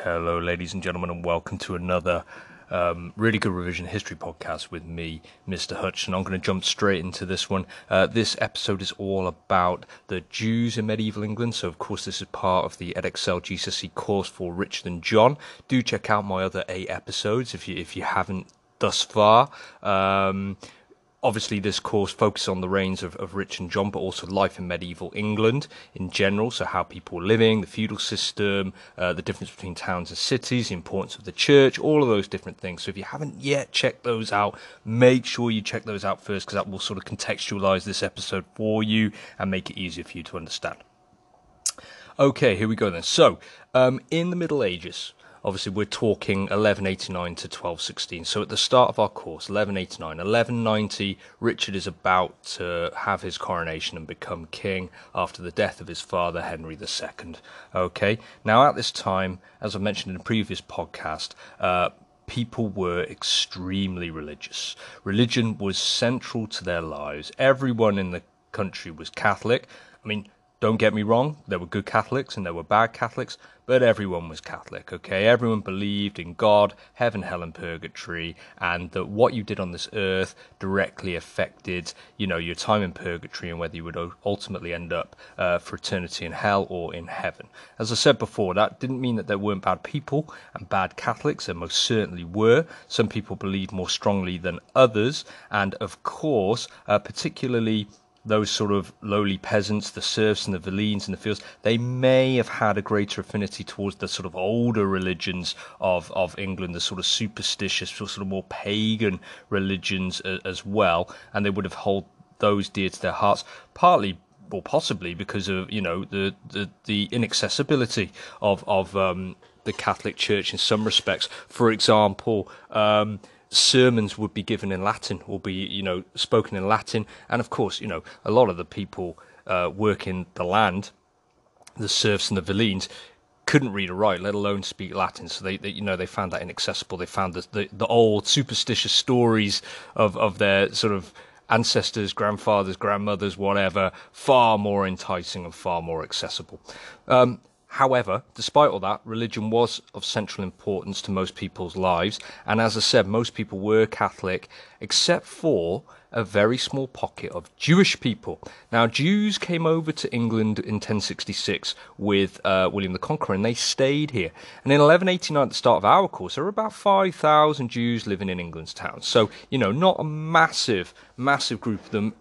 Hello, ladies and gentlemen, and welcome to another really good revision history podcast with me, Mr. Hutch. And I'm going to jump straight into this one. This episode is all about the Jews in medieval England. So, of course, this is part of the Edexcel GCSE course for Richard and John. Do check out my other 8 episodes if you haven't thus far. Obviously, this course focuses on the reigns of Richard and John, but also life in medieval England in general. So how people were living, the feudal system, the difference between towns and cities, the importance of the church, all of those different things. So if you haven't yet checked those out, make sure you check those out first, because that will sort of contextualize this episode for you and make it easier for you to understand. Okay, here we go then. So, in the Middle Ages, obviously, we're talking 1189 to 1216. So at the start of our course, 1189, 1190, Richard is about to have his coronation and become king after the death of his father, Henry II. Okay, now at this time, as I mentioned in a previous podcast, people were extremely religious. Religion was central to their lives. Everyone in the country was Catholic. I mean, don't get me wrong, there were good Catholics and there were bad Catholics, but everyone was Catholic, okay? Everyone believed in God, heaven, hell, and purgatory, and that what you did on this earth directly affected, your time in purgatory and whether you would ultimately end up for eternity in hell or in heaven. As I said before, that didn't mean that there weren't bad people and bad Catholics. There most certainly were. Some people believed more strongly than others, and of course, particularly those sort of lowly peasants, the serfs and the villeins in the fields, they may have had a greater affinity towards the sort of older religions of England, the sort of superstitious, sort of more pagan religions as well, and they would have held those dear to their hearts, partly or possibly because of the inaccessibility of the Catholic Church in some respects. For example, sermons would be given in Latin or be, spoken in Latin. And of course, a lot of the people working the land, the serfs and the villeins, couldn't read or write, let alone speak Latin. So they found that inaccessible. They found the old superstitious stories of their sort of ancestors, grandfathers, grandmothers, whatever, far more enticing and far more accessible. However, despite all that, religion was of central importance to most people's lives. And as I said, most people were Catholic, except for a very small pocket of Jewish people. Now, Jews came over to England in 1066 with William the Conqueror, and they stayed here. And in 1189, at the start of our course, there were about 5,000 Jews living in England's towns. So, not a massive group of them,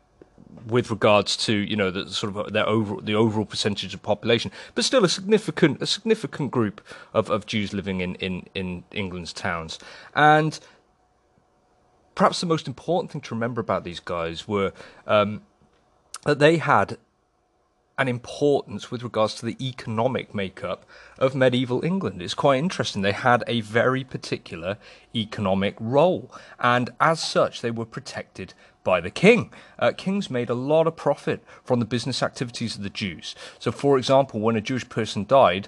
with regards to the sort of the overall percentage of population, but still a significant group of Jews living in England's towns. And perhaps the most important thing to remember about these guys were that they had an importance with regards to the economic makeup of medieval England. It's quite interesting. They had a very particular economic role, and as such, they were protected by the king. Kings made a lot of profit from the business activities of the Jews. So, for example, when a Jewish person died,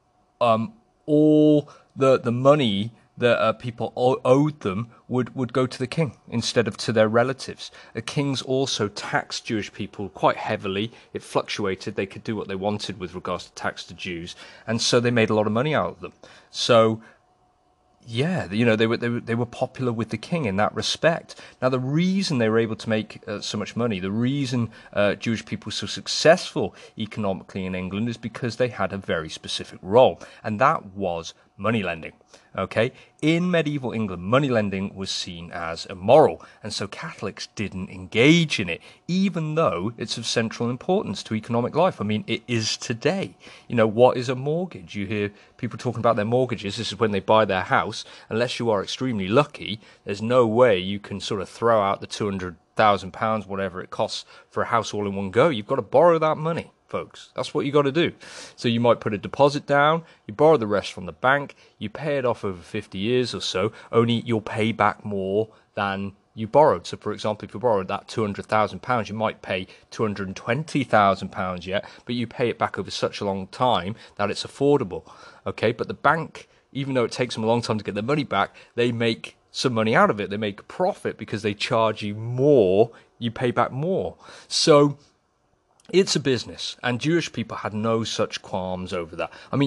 all the money that people owed them would go to the king instead of to their relatives. The kings also taxed Jewish people quite heavily. It fluctuated. They could do what they wanted with regards to tax to Jews, and so they made a lot of money out of them. So, yeah, they were popular with the king in that respect. Now, the reason they were able to make so much money, the reason Jewish people were so successful economically in England, is because they had a very specific role, and that was money lending. Okay, in medieval England, money lending was seen as immoral, and so Catholics didn't engage in it, even though it's of central importance to economic life. I mean, it is today. What is a mortgage? You hear people talking about their mortgages. This is when they buy their house. Unless you are extremely lucky, there's no way you can sort of throw out the £200,000, whatever it costs for a house all in one go. You've got to borrow that money, folks. That's what you got to do. So you might put a deposit down, you borrow the rest from the bank, you pay it off over 50 years or so, only you'll pay back more than you borrowed. So, for example, if you borrowed that £200,000, you might pay £220,000 yet, but you pay it back over such a long time that it's affordable. Okay, but the bank, even though it takes them a long time to get their money back, they make some money out of it. They make a profit because they charge you more, you pay back more. So it's a business, and Jewish people had no such qualms over that. I mean,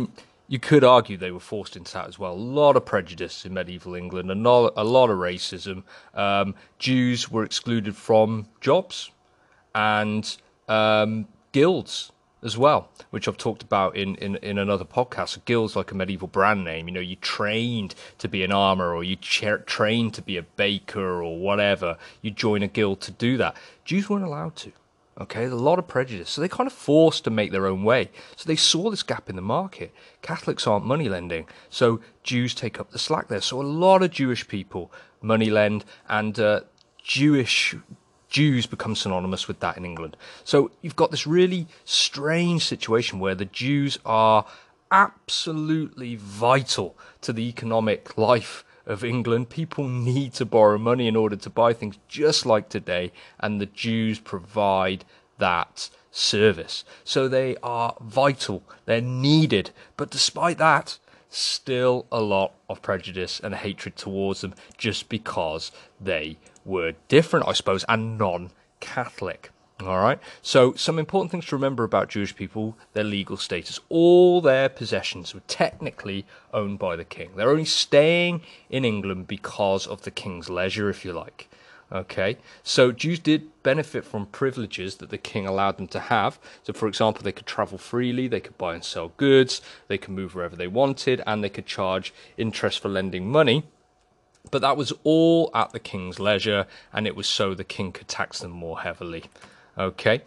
you could argue they were forced into that as well. A lot of prejudice in medieval England, and a lot of racism. Jews were excluded from jobs and guilds as well, which I've talked about in another podcast. A guild's like a medieval brand name. You know, you trained to be an armourer, or you trained to be a baker, or whatever. You join a guild to do that. Jews weren't allowed to. Okay, a lot of prejudice. So they kind of forced to make their own way. So they saw this gap in the market. Catholics aren't money lending, so Jews take up the slack there. So a lot of Jewish people money lend, and Jews become synonymous with that in England. So you've got this really strange situation where the Jews are absolutely vital to the economic life of England. People need to borrow money in order to buy things, just like today, and the Jews provide that service. So they are vital, they're needed, but despite that, still a lot of prejudice and hatred towards them just because they were different, I suppose, and non-Catholic. All right. So some important things to remember about Jewish people: their legal status. All their possessions were technically owned by the king. They're only staying in England because of the king's leisure, if you like. Okay. So Jews did benefit from privileges that the king allowed them to have. So, for example, they could travel freely, they could buy and sell goods, they could move wherever they wanted, and they could charge interest for lending money. But that was all at the king's leisure, and it was so the king could tax them more heavily. Okay,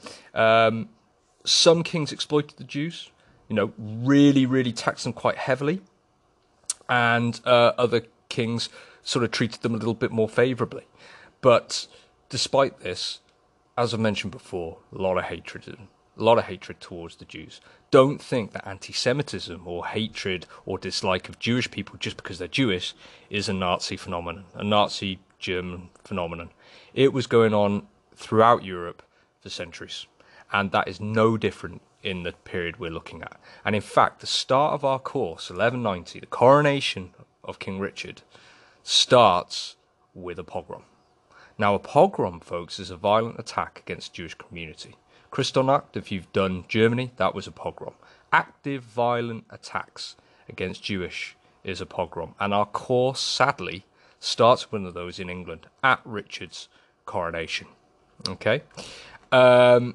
some kings exploited the Jews, really, really taxed them quite heavily, and other kings sort of treated them a little bit more favourably. But despite this, as I mentioned before, a lot of hatred towards the Jews. Don't think that anti-Semitism or hatred or dislike of Jewish people just because they're Jewish is a Nazi phenomenon, a Nazi German phenomenon. It was going on throughout Europe for centuries, and that is no different in the period we're looking at. And in fact, the start of our course, 1190, the coronation of King Richard, starts with a pogrom. Now, a pogrom, folks, is a violent attack against the Jewish community. Kristallnacht, if you've done Germany, that was a pogrom. Active violent attacks against Jewish is a pogrom, and our course, sadly, starts with one of those in England at Richard's coronation. Okay. Lots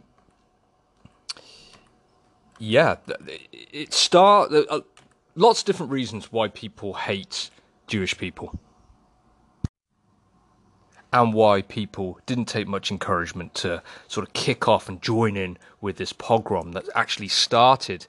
of different reasons why people hate Jewish people, and why people didn't take much encouragement to sort of kick off and join in with this pogrom that actually started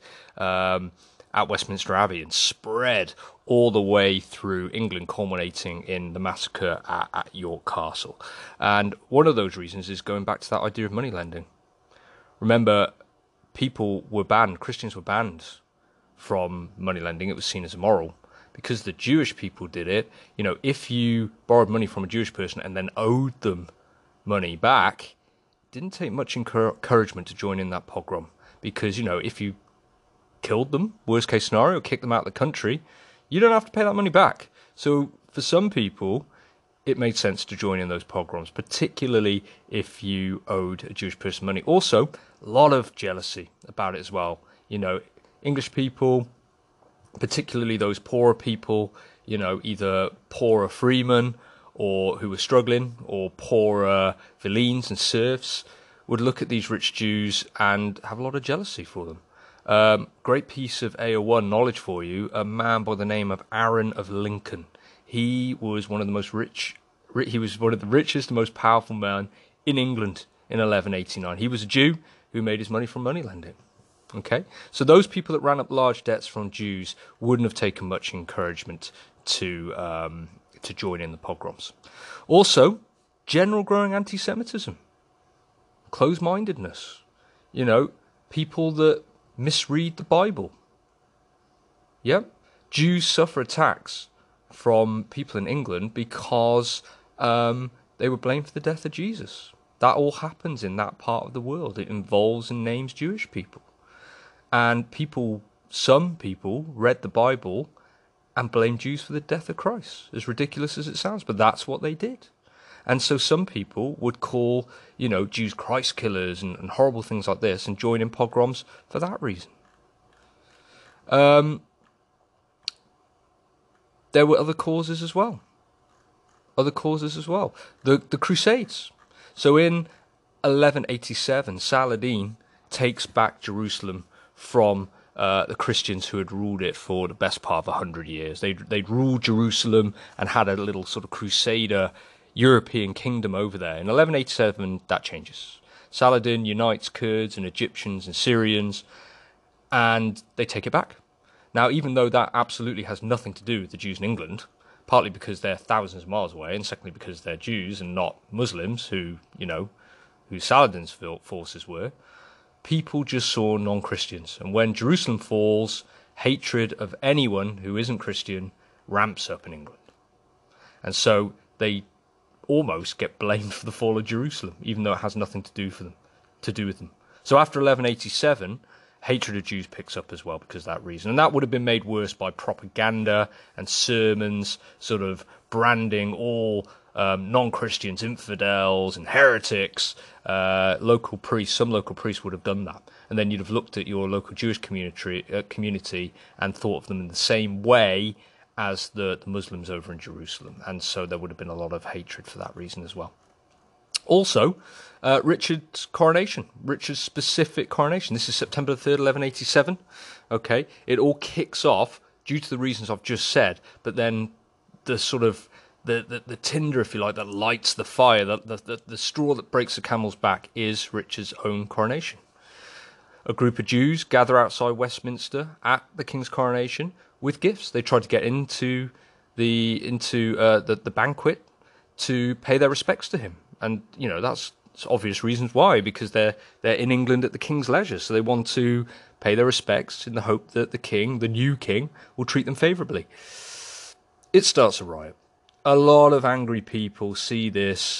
at Westminster Abbey and spread all the way through England, culminating in the massacre at York Castle. And one of those reasons is going back to that idea of money lending. Remember, people were banned, Christians were banned from money lending. It was seen as immoral. Because the Jewish people did it, if you borrowed money from a Jewish person and then owed them money back, it didn't take much encouragement to join in that pogrom. Because, if you killed them, worst case scenario, kicked them out of the country, you don't have to pay that money back. So for some people, it made sense to join in those pogroms, particularly if you owed a Jewish person money. Also, a lot of jealousy about it as well. English people, particularly those poorer people, either poorer freemen or who were struggling, or poorer villeins and serfs, would look at these rich Jews and have a lot of jealousy for them. Great piece of AO1 knowledge for you. A man by the name of Aaron of Lincoln. He was one of the most he was one of the richest and most powerful men in England in 1189. He was a Jew who made his money from money lending. Okay, so those people that ran up large debts from Jews wouldn't have taken much encouragement to join in the pogroms. Also, general growing anti-Semitism, close-mindedness, people that misread the Bible. Yep, Jews suffer attacks from people in England because they were blamed for the death of Jesus. That all happens in that part of the world. It involves and names Jewish people. And some people read the Bible and blamed Jews for the death of Christ, as ridiculous as it sounds, but that's what they did. And so some people would call, Jews Christ killers and horrible things like this and join in pogroms for that reason. there were other causes as well. The Crusades. So in 1187, Saladin takes back Jerusalem from the Christians who had ruled it for the best part of 100 years. They'd ruled Jerusalem and had a little sort of crusader European kingdom over there. In 1187, that changes. Saladin unites Kurds and Egyptians and Syrians, and they take it back. Now, even though that absolutely has nothing to do with the Jews in England, partly because they're thousands of miles away, and secondly because they're Jews and not Muslims, who Saladin's forces were, people just saw non-Christians. And when Jerusalem falls, hatred of anyone who isn't Christian ramps up in England. And so they almost get blamed for the fall of Jerusalem, even though it has nothing to do with them. So after 1187, hatred of Jews picks up as well because of that reason. And that would have been made worse by propaganda and sermons, sort of branding all non-Christians, infidels and heretics. Some local priests would have done that. And then you'd have looked at your local Jewish community and thought of them in the same way as the Muslims over in Jerusalem. And so there would have been a lot of hatred for that reason as well. Also, Richard's coronation, Richard's specific coronation. This is September 3rd, 1187. Okay, it all kicks off due to the reasons I've just said, but then the sort of the tinder, if you like, that lights the fire, the straw that breaks the camel's back is Richard's own coronation. A group of Jews gather outside Westminster at the king's coronation with gifts. They try to get into the banquet to pay their respects to him. And, that's obvious reasons why, because they're in England at the king's leisure. So they want to pay their respects in the hope that the king, the new king, will treat them favourably. It starts a riot. A lot of angry people see this,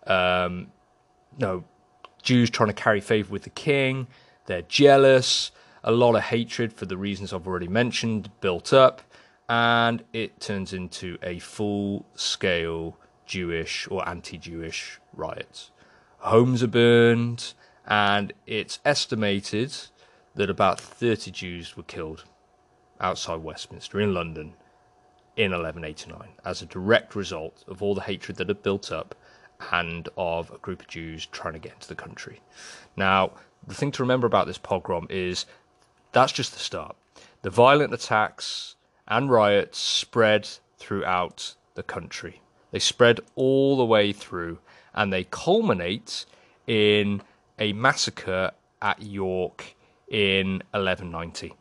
Jews trying to carry favour with the king. They're jealous. A lot of hatred for the reasons I've already mentioned built up. And it turns into a full-scale Jewish or anti-Jewish riots. Homes are burned, and it's estimated that about 30 Jews were killed outside Westminster in London in 1189 as a direct result of all the hatred that had built up and of a group of Jews trying to get into the country. Now, the thing to remember about this pogrom is that's just the start. The violent attacks and riots spread throughout the country. They spread all the way through, and they culminate in a massacre at York in 1190.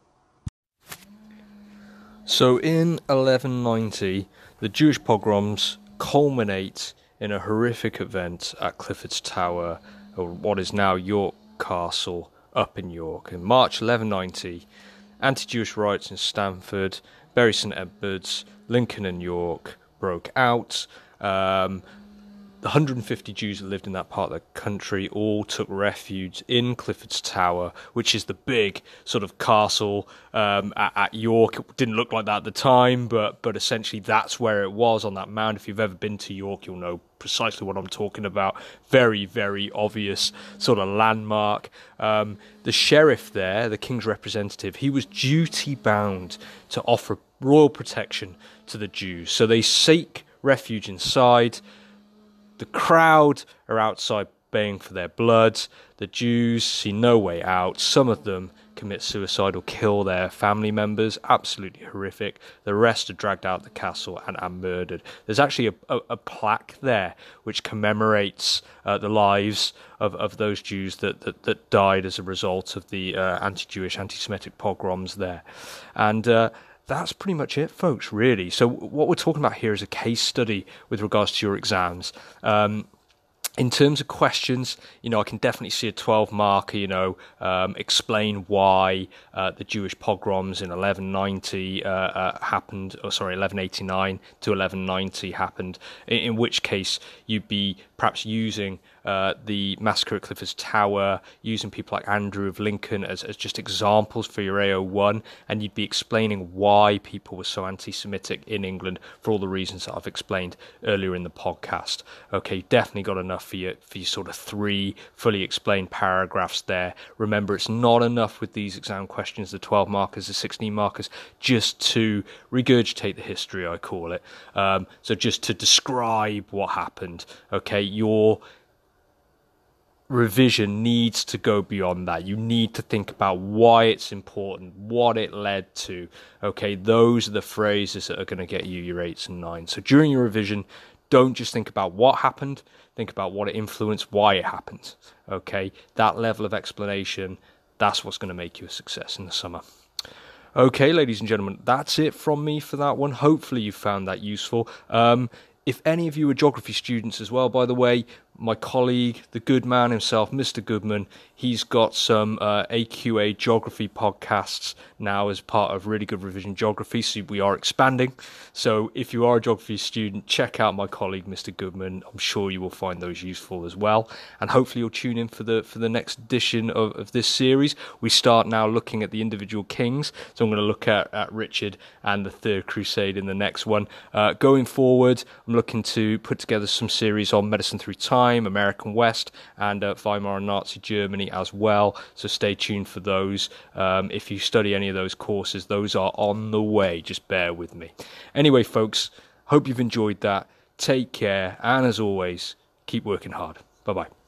So in 1190, the Jewish pogroms culminate in a horrific event at Clifford's Tower, or what is now York Castle, up in York. In March 1190, anti-Jewish riots in Stamford, Bury St Edmunds, Lincoln and York broke out. The 150 Jews that lived in that part of the country all took refuge in Clifford's Tower, which is the big sort of castle at York. It didn't look like that at the time, but essentially that's where it was on that mound. If you've ever been to York, you'll know precisely what I'm talking about. Very, very obvious sort of landmark. The sheriff there, the king's representative, he was duty-bound to offer royal protection to the Jews. So they seek refuge inside. The crowd are outside baying for their blood. The Jews see no way out. Some of them commit suicide or kill their family members. Absolutely horrific. The rest are dragged out of the castle and are murdered. There's actually a plaque there which commemorates the lives of those Jews that died as a result of the anti-Jewish, anti-Semitic pogroms there. And that's pretty much it, folks, really. So what we're talking about here is a case study with regards to your exams. In terms of questions, I can definitely see a 12-marker, explain why the Jewish pogroms in 1190 happened, 1189 to 1190 happened, in which case you'd be perhaps using the massacre at Clifford's Tower, using people like Andrew of Lincoln as just examples for your AO1, and you'd be explaining why people were so anti-Semitic in England for all the reasons that I've explained earlier in the podcast. Okay, you've definitely got enough for your sort of 3 fully explained paragraphs there. Remember, it's not enough with these exam questions, the 12 markers, the 16 markers, just to regurgitate the history, I call it. So just to describe what happened. Okay, your revision needs to go beyond that. You need to think about why it's important, what it led to. Okay, those are the phrases that are going to get you your 8s and 9s. So during your revision, don't just think about what happened, think about what it influenced, why it happened. Okay, that level of explanation, that's what's going to make you a success in the summer. Okay, ladies and gentlemen, that's it from me for that one. Hopefully you found that useful. If any of you are geography students as well, by the way, my colleague, the good man himself, Mr. Goodman, he's got some AQA geography podcasts now as part of Really Good Revision Geography, so we are expanding. So if you are a geography student, check out my colleague, Mr. Goodman. I'm sure you will find those useful as well. And hopefully you'll tune in for the next edition of this series. We start now looking at the individual kings. So I'm going to look at Richard and the Third Crusade in the next one. Going forward, I'm looking to put together some series on medicine through time, American West, and Weimar and Nazi Germany as well. So stay tuned for those. If you study any of those courses, those are on the way. Just bear with me. Anyway, folks, hope you've enjoyed that. Take care, and as always, keep working hard. Bye-bye.